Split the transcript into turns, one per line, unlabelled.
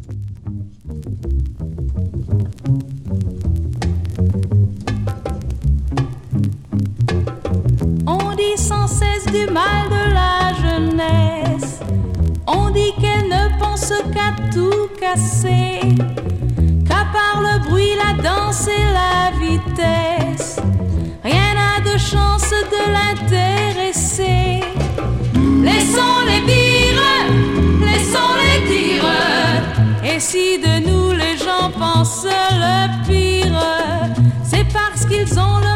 On dit sans cesse du mal de la jeunesse. On dit qu'elle ne pense qu'à tout casser, qu'à part le bruit, la danse et la vitesse, rien n'a de chance de l'intéresser. Laissons-les dire, laissons-les dire. Et si de nous les gens pensent le pire, c'est parce qu'ils ont le